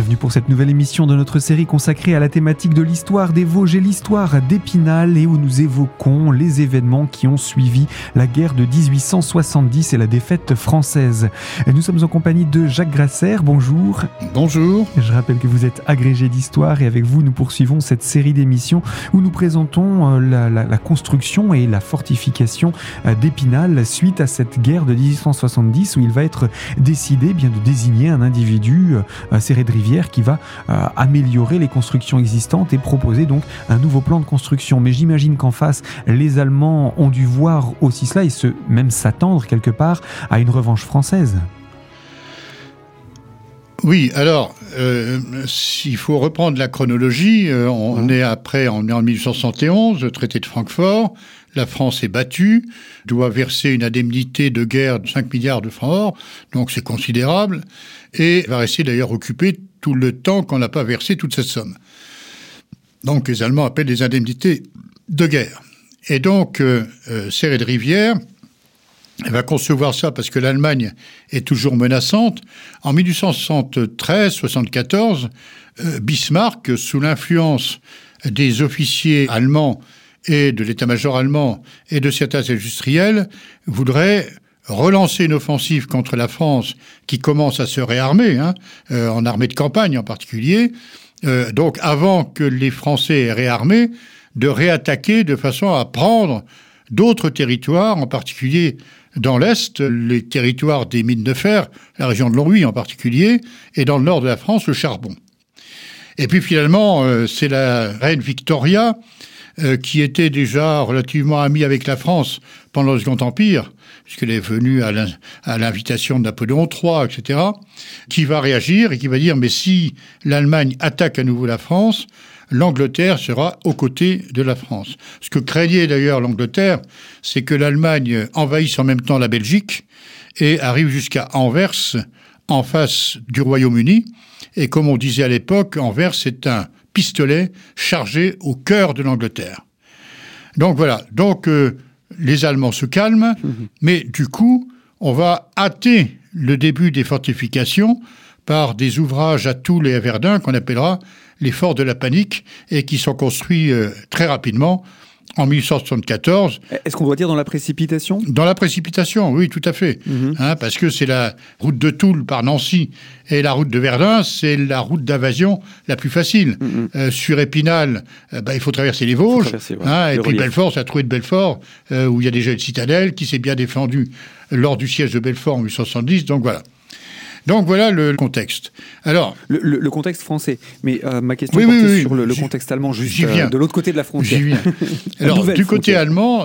bienvenue pour cette nouvelle émission de notre série consacrée à la thématique de l'histoire des Vosges et l'histoire d'Épinal, et où nous évoquons les événements qui ont suivi la guerre de 1870 et la défaite française. Et nous sommes en compagnie de Jacques Grasser, bonjour. Bonjour. Je rappelle que vous êtes agrégé d'histoire et avec vous nous poursuivons cette série d'émissions où nous présentons la construction et la fortification d'Épinal suite à cette guerre de 1870 où il va être décidé de désigner un individu, Céré de Rivière, qui va améliorer les constructions existantes et proposer donc un nouveau plan de construction. Mais j'imagine qu'en face, les Allemands ont dû voir aussi cela et même s'attendre quelque part à une revanche française. Oui, alors, s'il faut reprendre la chronologie, on est en 1871, le traité de Francfort, la France est battue, doit verser une indemnité de guerre de 5 milliards de francs or, donc c'est considérable, et va rester d'ailleurs occupé tout le temps qu'on n'a pas versé toute cette somme. Donc les Allemands appellent des indemnités de guerre. Et donc, Céré de Rivière va concevoir ça parce que l'Allemagne est toujours menaçante. En 1873-74, Bismarck, sous l'influence des officiers allemands et de l'état-major allemand et de certains industriels, voudrait relancer une offensive contre la France qui commence à se réarmer, en armée de campagne en particulier. Donc avant que les Français aient réarmé, de réattaquer de façon à prendre d'autres territoires, en particulier dans l'Est, les territoires des mines de fer, la région de Longwy en particulier, et dans le nord de la France, le charbon. Et puis finalement, c'est la reine Victoria, qui était déjà relativement amie avec la France pendant le Second Empire, puisqu'elle est venue à l'invitation de Napoléon III, etc., qui va réagir et qui va dire « Mais si l'Allemagne attaque à nouveau la France, l'Angleterre sera aux côtés de la France. » Ce que craignait d'ailleurs l'Angleterre, c'est que l'Allemagne envahisse en même temps la Belgique et arrive jusqu'à Anvers, en face du Royaume-Uni. Et comme on disait à l'époque, Anvers, c'est un pistolet chargé au cœur de l'Angleterre. Donc voilà. Donc les Allemands se calment, mais du coup, on va hâter le début des fortifications par des ouvrages à Toul et à Verdun qu'on appellera les forts de la panique et qui sont construits très rapidement en 1874. Est-ce qu'on doit dire dans la précipitation ? Dans la précipitation, oui, tout à fait. Parce que c'est la route de Toul par Nancy et la route de Verdun, c'est la route d'invasion la plus facile. Sur Épinal, il faut traverser les Vosges. Et puis Belfort, c'est la trouée de Belfort, où il y a déjà une citadelle qui s'est bien défendue lors du siège de Belfort en 1870. Donc voilà. Donc voilà le contexte. Alors, le contexte français. Mais ma question portait sur le contexte allemand, juste de l'autre côté de la frontière. J'y viens. Alors, du côté allemand,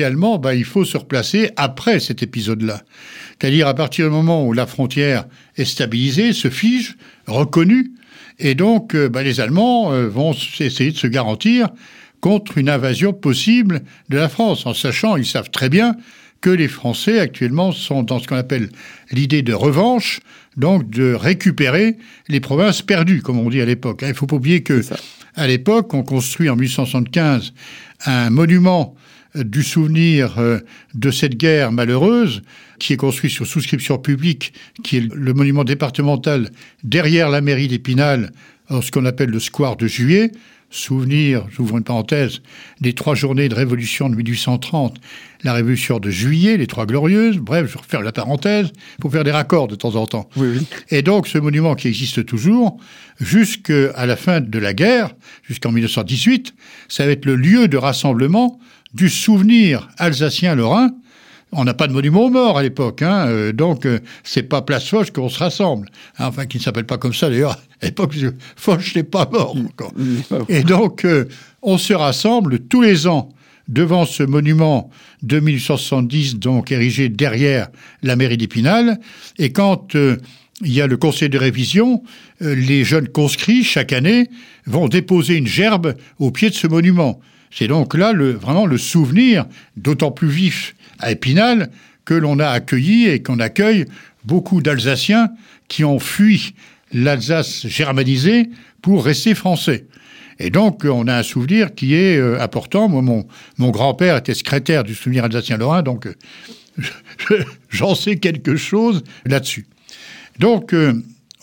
il faut se replacer après cet épisode-là. C'est-à-dire à partir du moment où la frontière est stabilisée, se fige, reconnue, et donc les Allemands vont essayer de se garantir contre une invasion possible de la France, en sachant, ils savent très bien que les Français actuellement sont dans ce qu'on appelle l'idée de revanche, donc de récupérer les provinces perdues, comme on dit à l'époque. Il ne faut pas oublier que à l'époque, on construit en 1875 un monument du souvenir de cette guerre malheureuse, qui est construit sur souscription publique, qui est le monument départemental derrière la mairie d'Épinal, ce qu'on appelle le square de Juillet. Souvenir, j'ouvre une parenthèse, des 3 journées de révolution de 1830, la révolution de juillet, les 3 glorieuses, bref, je referme la parenthèse, pour faire des raccords de temps en temps. Oui. Et donc, ce monument qui existe toujours, jusqu'à la fin de la guerre, jusqu'en 1918, ça va être le lieu de rassemblement du souvenir alsacien-lorrain. On n'a pas de monument aux morts à l'époque, donc c'est pas Place Foch qu'on se rassemble. Enfin, qui ne s'appelle pas comme ça d'ailleurs. À l'époque, Foch n'est pas mort encore. Et donc, on se rassemble tous les ans devant ce monument de 1870, donc érigé derrière la mairie d'Épinal. Et quand il y a le conseil de révision, les jeunes conscrits, chaque année, vont déposer une gerbe au pied de ce monument. C'est donc là vraiment le souvenir, d'autant plus vif à Épinal, que l'on a accueilli et qu'on accueille beaucoup d'Alsaciens qui ont fui l'Alsace germanisée pour rester français. Et donc, on a un souvenir qui est important. Moi, mon grand-père était secrétaire du souvenir alsacien-lorrain, donc j'en sais quelque chose là-dessus. Donc,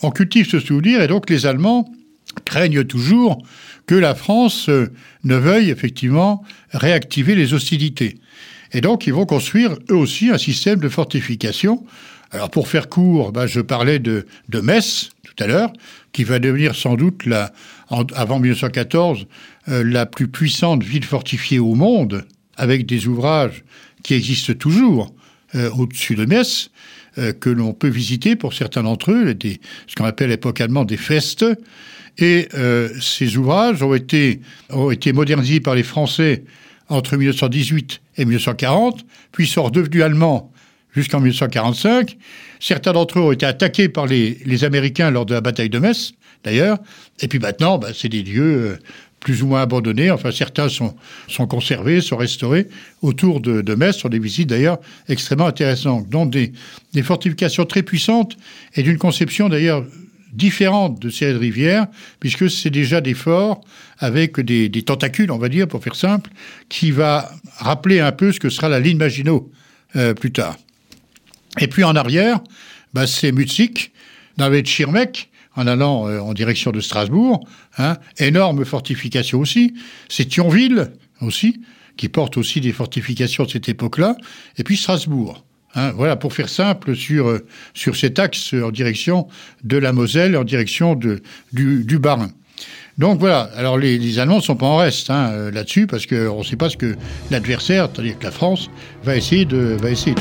on cultive ce souvenir, et donc les Allemands craignent toujours que la France ne veuille effectivement réactiver les hostilités. Et donc, ils vont construire, eux aussi, un système de fortification. Alors, pour faire court, je parlais de Metz, tout à l'heure, qui va devenir sans doute, avant 1914, la plus puissante ville fortifiée au monde, avec des ouvrages qui existent toujours au-dessus de Metz, que l'on peut visiter pour certains d'entre eux, ce qu'on appelle à l'époque allemande des Feste. Et ces ouvrages ont été modernisés par les Français entre 1918 et 1940, puis sont redevenus allemands jusqu'en 1945. Certains d'entre eux ont été attaqués par les Américains lors de la bataille de Metz, d'ailleurs. Et puis maintenant, c'est des lieux plus ou moins abandonnés. Enfin, certains sont conservés, sont restaurés autour de Metz, sur des visites d'ailleurs extrêmement intéressantes. Donc des fortifications très puissantes et d'une conception d'ailleurs différente de Serré de Rivière, puisque c'est déjà des forts avec des tentacules, on va dire, pour faire simple, qui va rappeler un peu ce que sera la ligne Maginot plus tard. Et puis en arrière, c'est Mutzig, dans la baie de Schirmeck, en allant en direction de Strasbourg, énorme fortification aussi. C'est Thionville aussi, qui porte aussi des fortifications de cette époque-là, et puis Strasbourg. Voilà, pour faire simple, sur cet axe en direction de la Moselle, en direction du Bas-Rhin. Donc voilà, alors les Allemands ne sont pas en reste là-dessus, parce qu'on ne sait pas ce que l'adversaire, c'est-à-dire que la France, va essayer de faire.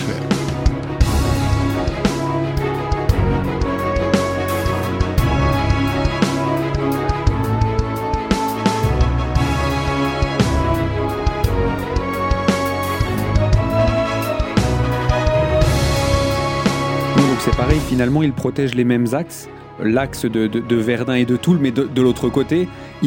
C'est pareil, finalement, ils protègent les mêmes axes, l'axe de Verdun et de Toul, mais de l'autre côté.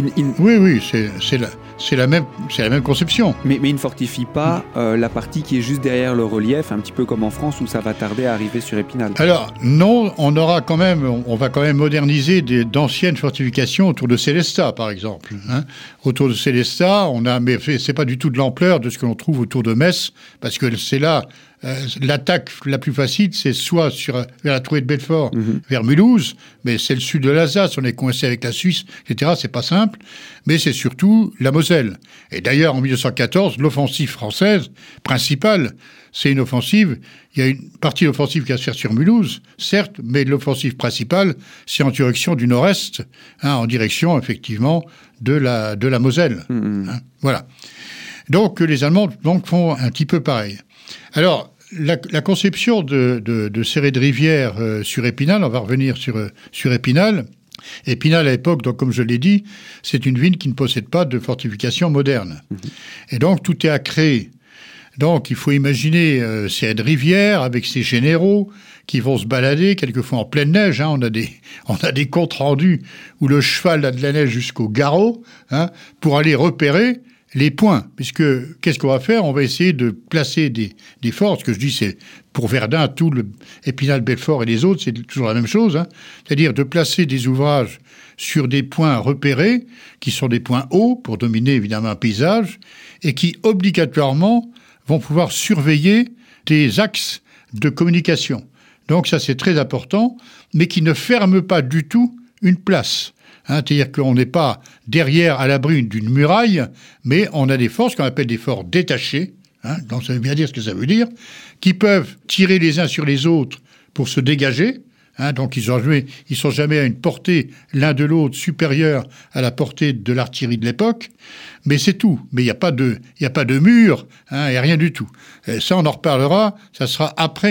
Oui, c'est la même conception. Mais ils ne fortifient pas la partie qui est juste derrière le relief, un petit peu comme en France, où ça va tarder à arriver sur Épinal. Alors, non, on va quand même moderniser d'anciennes fortifications autour de Sélestat, par exemple. Autour de Sélestat, mais c'est pas du tout de l'ampleur de ce que l'on trouve autour de Metz, parce que c'est là... l'attaque la plus facile, c'est soit vers la Trouée de Belfort, vers Mulhouse, mais c'est le sud de l'Alsace, on est coincé avec la Suisse, etc., c'est pas simple, mais c'est surtout la Moselle. Et d'ailleurs, en 1914, l'offensive française principale, c'est une offensive, il y a une partie de l'offensive qui va se faire sur Mulhouse, certes, mais l'offensive principale, c'est en direction du nord-est, en direction, effectivement, de la Moselle. Voilà. Donc, les Allemands font un petit peu pareil. Alors, la conception de Serré de Rivière sur Épinal, on va revenir sur Épinal. Épinal, à l'époque, donc, comme je l'ai dit, c'est une ville qui ne possède pas de fortification moderne. Et donc, tout est à créer. Donc, il faut imaginer Serré de Rivière avec ses généraux qui vont se balader, quelquefois en pleine neige. On a des comptes rendus où le cheval a de la neige jusqu'au garrot, pour aller repérer les points, puisque qu'est-ce qu'on va faire ? On va essayer de placer des forts. Ce que je dis, c'est pour Verdun, Toul, Épinal, Belfort et les autres, c'est toujours la même chose. C'est-à-dire de placer des ouvrages sur des points repérés, qui sont des points hauts, pour dominer évidemment un paysage, et qui obligatoirement vont pouvoir surveiller des axes de communication. Donc ça, c'est très important, mais qui ne ferment pas du tout une place. C'est-à-dire qu'on n'est pas derrière à l'abri d'une muraille, mais on a des forces qu'on appelle des forts détachés, donc ça veut bien dire ce que ça veut dire, qui peuvent tirer les uns sur les autres pour se dégager. Donc ils sont jamais à une portée l'un de l'autre supérieure à la portée de l'artillerie de l'époque, mais c'est tout. Mais il n'y a pas de mur, il n'y a rien du tout. Et ça, on en reparlera, ça sera après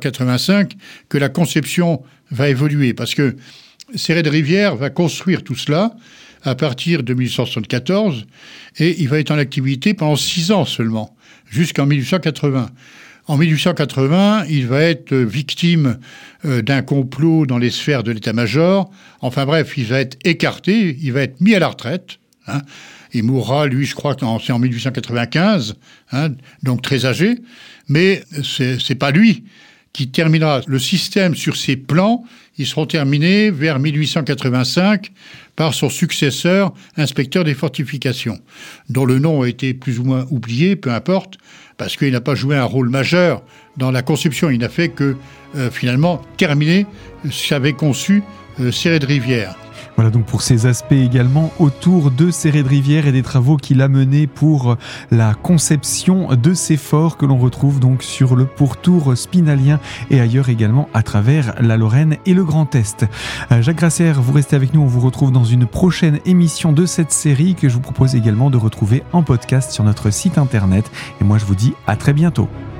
1885 que la conception va évoluer, parce que Serré de Rivière va construire tout cela à partir de 1874 et il va être en activité pendant 6 ans seulement, jusqu'en 1880. En 1880, il va être victime d'un complot dans les sphères de l'état-major. Enfin bref, il va être écarté, il va être mis à la retraite. Il mourra, lui, je crois que c'est en 1895, donc très âgé. Mais c'est pas lui qui terminera le système sur ses plans. Ils seront terminés vers 1885 par son successeur, inspecteur des fortifications, dont le nom a été plus ou moins oublié, peu importe, parce qu'il n'a pas joué un rôle majeur dans la conception. Il n'a fait que, finalement, terminer ce qu'avait conçu Céré-de-Rivière. Voilà donc pour ces aspects également autour de Céré-de-Rivière et des travaux qu'il a menés pour la conception de ces forts que l'on retrouve donc sur le pourtour spinalien et ailleurs également à travers la Lorraine et le Grand Est. Jacques Grasser, vous restez avec nous, on vous retrouve dans une prochaine émission de cette série que je vous propose également de retrouver en podcast sur notre site internet. Et moi je vous dis à très bientôt.